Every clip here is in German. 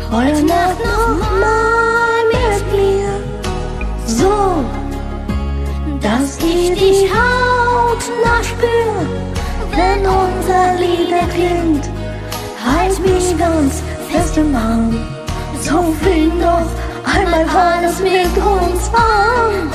Heute Nacht noch mal mit mir, so, dass ich die Haut nachspür, wenn unser Lied erklingt. Halt mich ganz fest im Arm, so fing noch einmal alles mit uns an.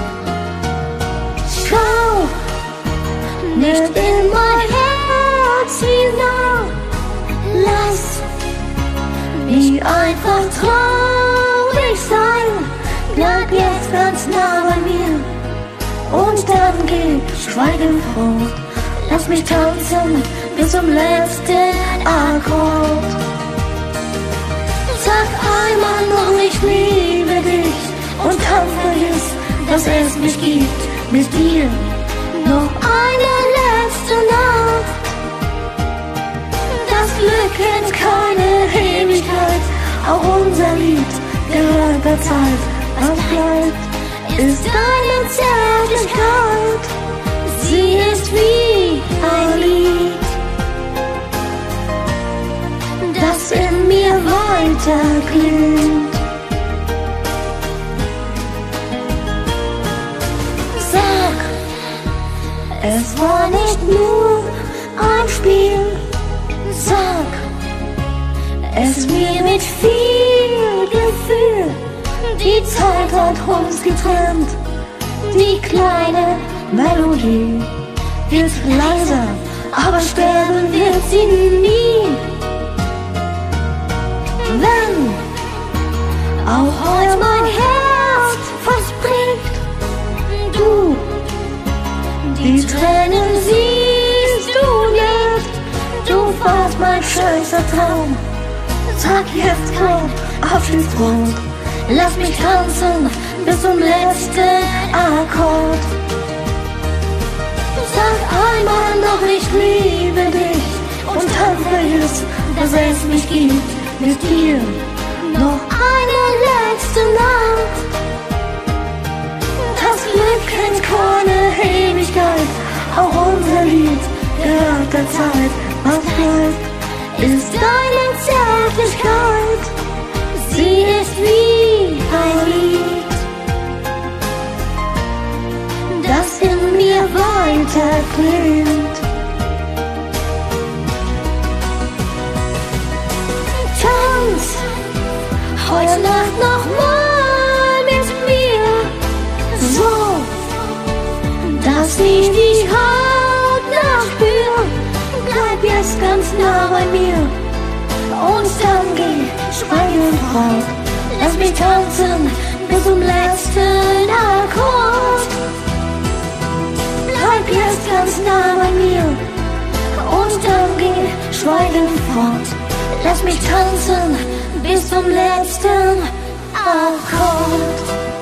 Schau nicht in mein Herz hinein, lass mich einfach traurig sein. Bleib jetzt ganz nah bei mir und dann geh schweigend fort. Lass mich tanzen bis zum letzten Akkord. Sag einmal noch, ich liebe dich und dann vergiss, dass es mich gibt. Mit dir noch eine letzte Nacht. Das Glück kennt keine Ewigkeit, auch unser Lied gehört der Zeit. Was bleibt, ist deine Zärtlichkeit. Sie ist wie ein Lied, das in mir weiter klingt. Sag, es war nicht nur ein Spiel. Sag, es mir mit viel Gefühl. Die Zeit hat uns getrennt. Die kleine Melodie wird leiser, aber sterben wird sie nie. Wenn auch heute mein Herz fast bricht, du, die Tränen siehst du nicht. Du warst mein schönster Traum. Sag jetzt kein Abschiedswort. Lass mich tanzen bis zum letzten Akkord. Sag einmal noch, ich liebe dich und dann vergiss, dass es mich gibt. Mit dir noch eine letzte Nacht. Das Glück kennt keine Ewigkeit, auch unser Lied gehört der Zeit. Was bleibt, ist deine Zärtlichkeit. Sie ist wie ein Lied, das in mir weiter klingt. Tanz heute Nacht noch mal mit mir, so, dass ich die Haut nachspür. Bleib jetzt ganz nah bei mir und dann geh schweigend fort. Lass mich tanzen bis zum letzten Akkord. Bleib jetzt ganz nah bei mir und dann geh schweigend fort. Lass mich tanzen bis zum letzten Akkord.